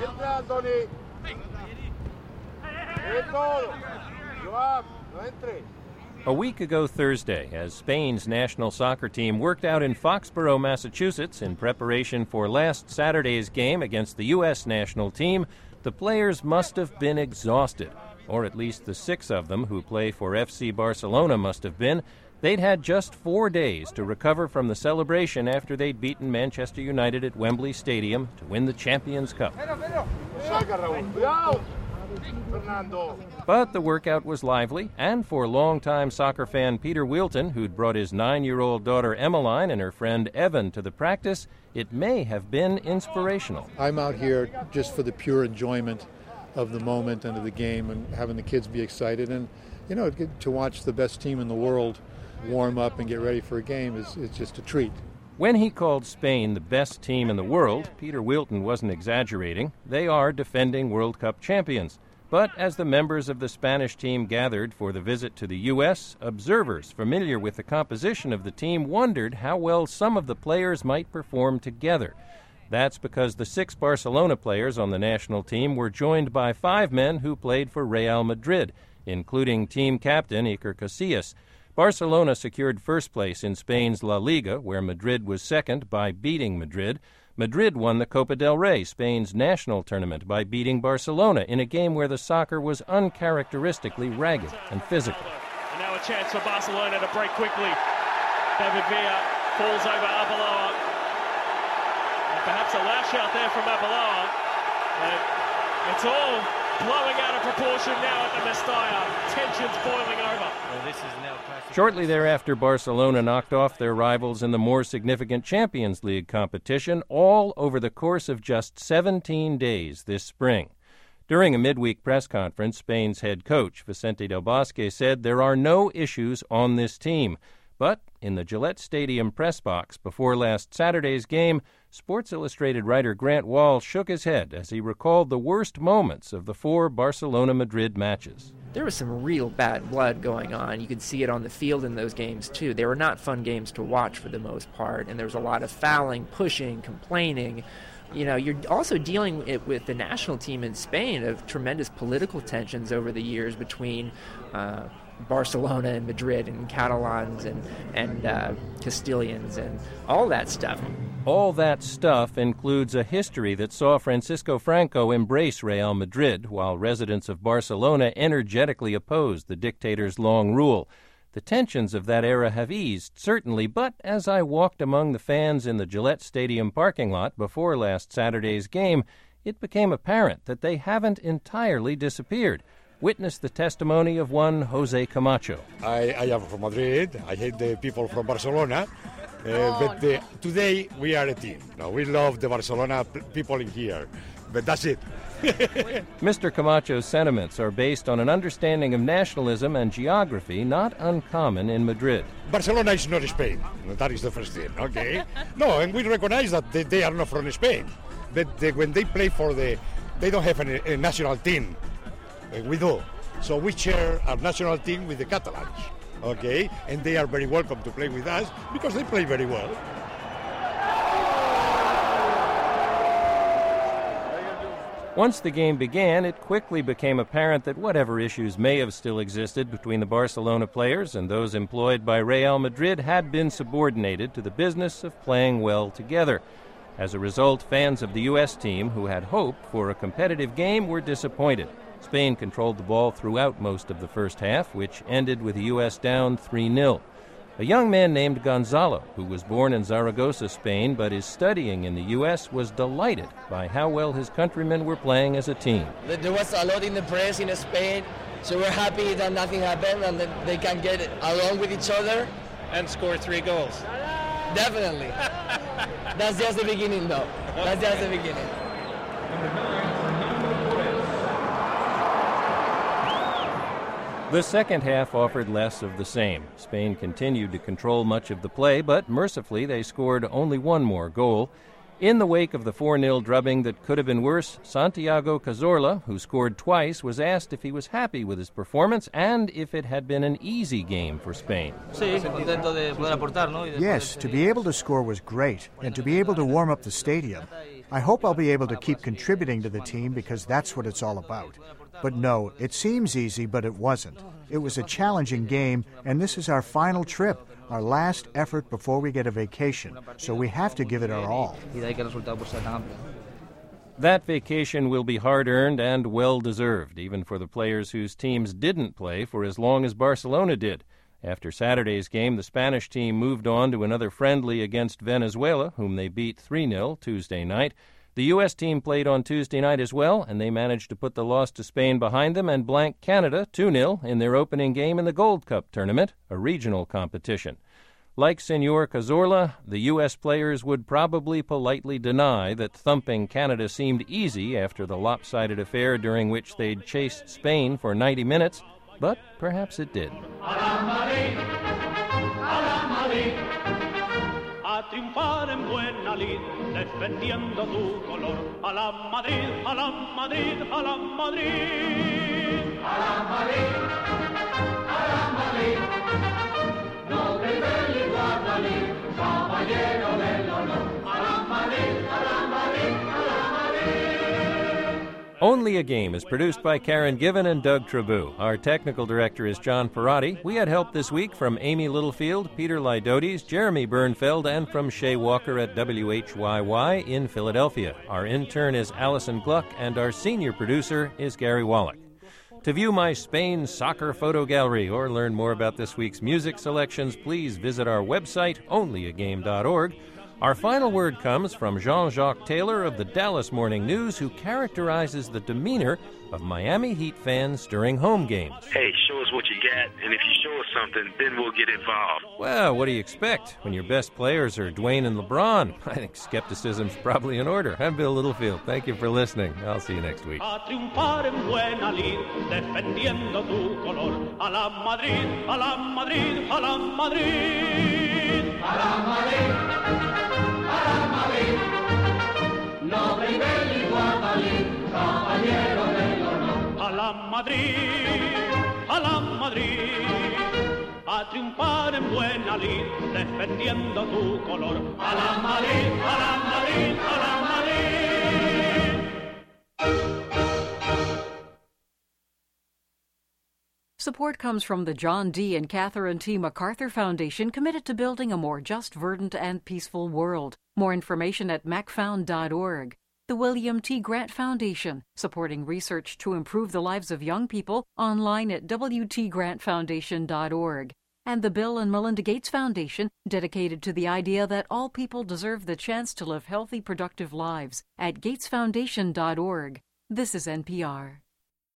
Entra, Anthony. Joab, no entre. A week ago Thursday, as Spain's national soccer team worked out in Foxborough, Massachusetts, in preparation for last Saturday's game against the U.S. national team, the players must have been exhausted, or at least the 6 of them who play for FC Barcelona must have been. They'd had just 4 days to recover from the celebration after they'd beaten Manchester United at Wembley Stadium to win the Champions Cup. But the workout was lively, and for longtime soccer fan Peter Wilton, who'd brought his 9-year-old daughter Emmeline and her friend Evan to the practice, it may have been inspirational. I'm out here just for the pure enjoyment of the moment and of the game and having the kids be excited. And, to watch the best team in the world warm up and get ready for a game is just a treat. When he called Spain the best team in the world, Peter Wilton wasn't exaggerating. They are defending World Cup champions. But as the members of the Spanish team gathered for the visit to the U.S., observers familiar with the composition of the team wondered how well some of the players might perform together. That's because the 6 Barcelona players on the national team were joined by 5 men who played for Real Madrid, including team captain Iker Casillas. Barcelona secured first place in Spain's La Liga, where Madrid was second, by beating Madrid. Madrid won the Copa del Rey, Spain's national tournament, by beating Barcelona in a game where the soccer was uncharacteristically ragged and physical. And now a chance for Barcelona to break quickly. David Villa falls over Arbeloa. And perhaps a lash out there from Arbeloa. And it's all blowing out of proportion now at the Mestalla. Tensions boiling over. Shortly thereafter, Barcelona knocked off their rivals in the more significant Champions League competition, all over the course of just 17 days this spring. During a midweek press conference, Spain's head coach, Vicente Del Bosque, said there are no issues on this team. But in the Gillette Stadium press box before last Saturday's game, Sports Illustrated writer Grant Wall shook his head as he recalled the worst moments of the 4 Barcelona-Madrid matches. There was some real bad blood going on. You could see it on the field in those games, too. They were not fun games to watch for the most part, and there was a lot of fouling, pushing, complaining. You're also dealing with the national team in Spain of tremendous political tensions over the years between Barcelona and Madrid and Catalans and Castilians and all that stuff. All that stuff includes a history that saw Francisco Franco embrace Real Madrid, while residents of Barcelona energetically opposed the dictator's long rule. The tensions of that era have eased, certainly, but as I walked among the fans in the Gillette Stadium parking lot before last Saturday's game, it became apparent that they haven't entirely disappeared. Witness the testimony of one Jose Camacho. I am from Madrid. I hate the people from Barcelona. But today we are a team. No, we love the Barcelona people in here. But that's it. Mr. Camacho's sentiments are based on an understanding of nationalism and geography not uncommon in Madrid. Barcelona is not Spain. That is the first thing, okay? No, and we recognize that they are not from Spain. But when they play they don't have a national team. We do. So we share our national team with the Catalans, okay? And they are very welcome to play with us because they play very well. Once the game began, it quickly became apparent that whatever issues may have still existed between the Barcelona players and those employed by Real Madrid had been subordinated to the business of playing well together. As a result, fans of the U.S. team, who had hoped for a competitive game, were disappointed. Spain controlled the ball throughout most of the first half, which ended with the U.S. down 3-0. A young man named Gonzalo, who was born in Zaragoza, Spain, but is studying in the U.S., was delighted by how well his countrymen were playing as a team. There was a lot in the press in Spain, so we're happy that nothing happened and that they can get along with each other. And score 3 goals. Definitely. That's just the beginning, though. That's just the beginning. The second half offered less of the same. Spain continued to control much of the play, but mercifully they scored only one more goal. In the wake of the 4-0 drubbing that could have been worse, Santiago Cazorla, who scored twice, was asked if he was happy with his performance and if it had been an easy game for Spain. Yes, to be able to score was great, and to be able to warm up the stadium. I hope I'll be able to keep contributing to the team because that's what it's all about. But no, it seems easy, but it wasn't. It was a challenging game, and this is our final trip, our last effort before we get a vacation, so we have to give it our all. That vacation will be hard-earned and well-deserved, even for the players whose teams didn't play for as long as Barcelona did. After Saturday's game, the Spanish team moved on to another friendly against Venezuela, whom they beat 3-0 Tuesday night. The U.S. team played on Tuesday night as well, and they managed to put the loss to Spain behind them and blank Canada 2-0 in their opening game in the Gold Cup tournament, a regional competition. Like Senor Cazorla, the U.S. players would probably politely deny that thumping Canada seemed easy after the lopsided affair during which they'd chased Spain for 90 minutes, but perhaps it did. A triunfar en buena lid, defendiendo tu color. A la Madrid, a la Madrid, a la Madrid. A la Madrid, a la Madrid. Noble del Guadalí, caballero del honor. A la Madrid, a la Madrid, a la Madrid. Only a Game is produced by Karen Given and Doug Trabue. Our technical director is John Perotti. We had help this week from Amy Littlefield, Peter Lydotes, Jeremy Bernfeld, and from Shay Walker at WHYY in Philadelphia. Our intern is Allison Gluck, and our senior producer is Gary Wallach. To view my Spain soccer photo gallery or learn more about this week's music selections, please visit our website, onlyagame.org. Our final word comes from Jean-Jacques Taylor of the Dallas Morning News, who characterizes the demeanor of Miami Heat fans during home games. Hey, show us what you got, and if you show us something, then we'll get involved. Well, what do you expect when your best players are Dwayne and LeBron? I think skepticism's probably in order. I'm Bill Littlefield. Thank you for listening. I'll see you next week. A triunfar en buena lid, defendiendo tu color. A la Madrid, a la Madrid, a la Madrid. A la Madrid. Noble y del Guadalí, caballero del honor. A la Madrid, a la Madrid. A triunfar en buena lid, defendiendo tu color. A la Madrid, a la Madrid, a la Madrid. Support comes from the John D. and Catherine T. MacArthur Foundation, committed to building a more just, verdant, and peaceful world. More information at macfound.org. The William T. Grant Foundation, supporting research to improve the lives of young people, online at wtgrantfoundation.org. And the Bill and Melinda Gates Foundation, dedicated to the idea that all people deserve the chance to live healthy, productive lives, at gatesfoundation.org. This is NPR.